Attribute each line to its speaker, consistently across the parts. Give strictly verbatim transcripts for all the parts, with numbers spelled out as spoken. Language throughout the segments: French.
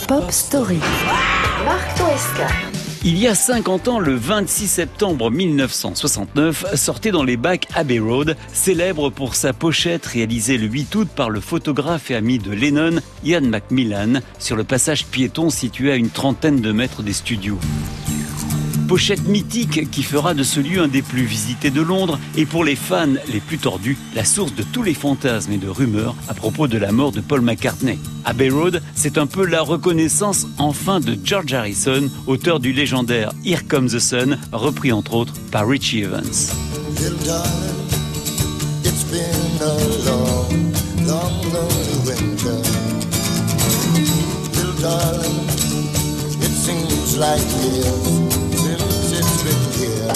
Speaker 1: Pop Story. Marc Toesca.
Speaker 2: Il y a cinquante ans, le vingt-six septembre mille neuf cent soixante-neuf, sortait dans les bacs Abbey Road, célèbre pour sa pochette réalisée le huit août par le photographe et ami de Lennon, Ian McMillan, sur le passage piéton situé à une trentaine de mètres des studios. Pochette mythique qui fera de ce lieu un des plus visités de Londres et pour les fans les plus tordus, la source de tous les fantasmes et de rumeurs à propos de la mort de Paul McCartney. Abbey Road, c'est un peu la reconnaissance enfin de George Harrison, auteur du légendaire Here Comes the Sun, repris entre autres par Richie Evans.
Speaker 3: Little darling, it's been a long, long, lonely winter. Little darling, it seems like years. Here.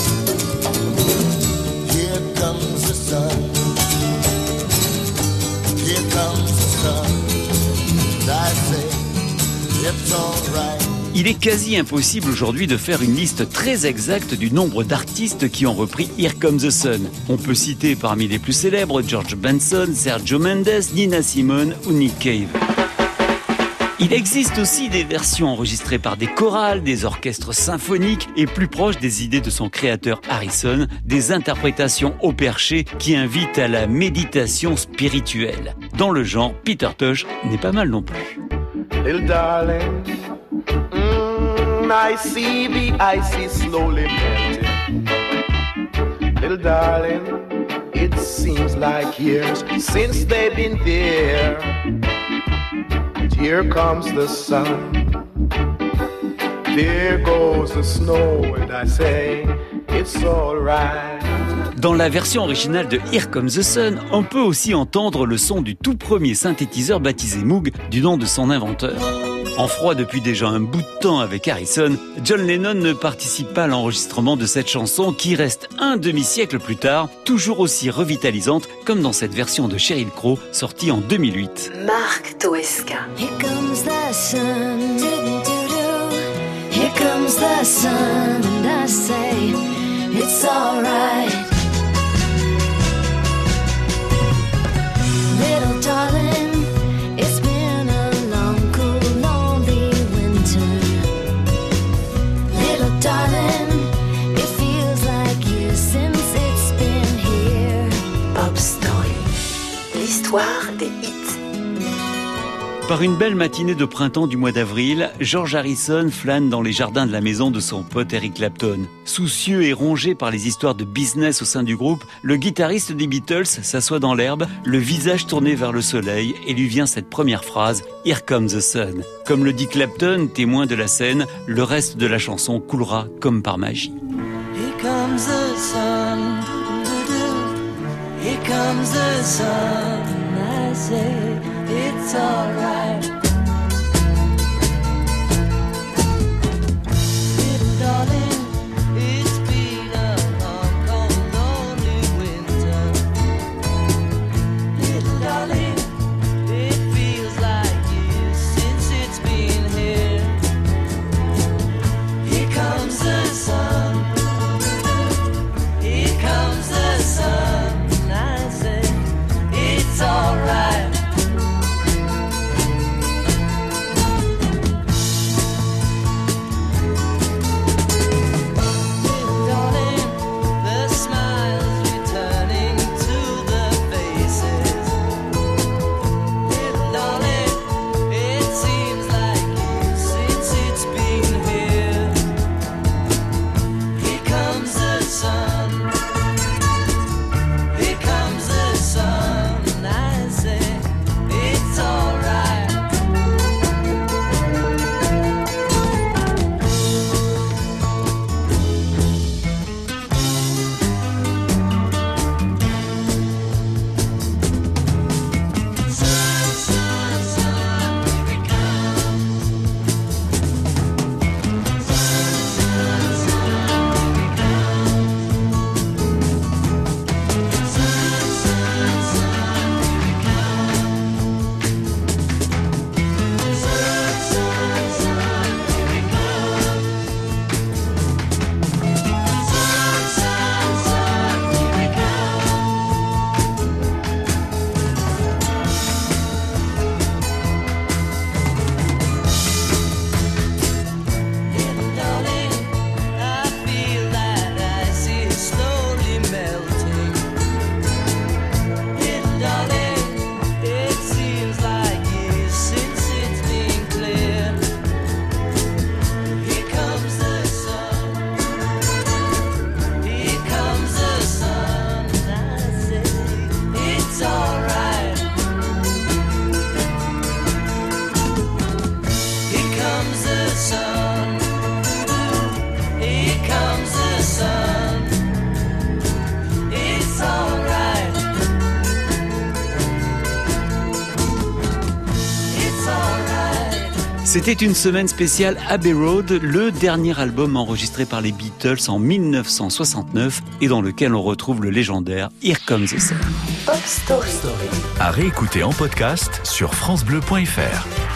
Speaker 3: Here comes the sun. Here comes the sun. And I say, it's all right.
Speaker 2: Il est quasi impossible aujourd'hui de faire une liste très exacte du nombre d'artistes qui ont repris Here Comes the Sun. On peut citer parmi les plus célèbres George Benson, Sergio Mendes, Nina Simone ou Nick Cave. Il existe aussi des versions enregistrées par des chorales, des orchestres symphoniques et plus proches des idées de son créateur Harrison, des interprétations au perché qui invitent à la méditation spirituelle. Dans le genre, Peter Tosh n'est pas mal non plus.
Speaker 4: Little darling, mm, I see the ice is slowly melting. Little darling, it seems like years since they've been there. Here comes the sun, there goes the snow, and I say, it's all right.
Speaker 2: Dans la version originale de Here Comes the Sun, on peut aussi entendre le son du tout premier synthétiseur baptisé Moog, du nom de son inventeur. En froid depuis déjà un bout de temps avec Harrison, John Lennon ne participe pas à l'enregistrement de cette chanson qui reste un demi-siècle plus tard, toujours aussi revitalisante comme dans cette version de Sheryl Crow sortie en deux mille huit.
Speaker 1: Marc Toesca.
Speaker 5: Here comes the sun, do-do-do-do. Here comes the sun, and I say, it's alright. Little darling, it's been a long, cool, lonely winter. Little darling, it feels like years since it's been here.
Speaker 1: Pop Story. L'histoire des hits.
Speaker 2: Par une belle matinée de printemps du mois d'avril, George Harrison flâne dans les jardins de la maison de son pote Eric Clapton. Soucieux et rongé par les histoires de business au sein du groupe, le guitariste des Beatles s'assoit dans l'herbe, le visage tourné vers le soleil, et lui vient cette première phrase « Here comes the sun ». Comme le dit Clapton, témoin de la scène, le reste de la chanson coulera comme par magie.
Speaker 6: Here comes the sun, here comes the sun, I say it's alright. Little darling, it's been a long, cold, lonely winter. Little darling, it feels like years since it's been here. Here comes the sun, here comes the sun, I say it's alright.
Speaker 2: C'était une semaine spéciale Abbey Road, le dernier album enregistré par les Beatles en mille neuf cent soixante-neuf et dans lequel on retrouve le légendaire Here Comes the Sun.
Speaker 1: Pop Story.
Speaker 7: À réécouter en podcast sur francebleu point fr.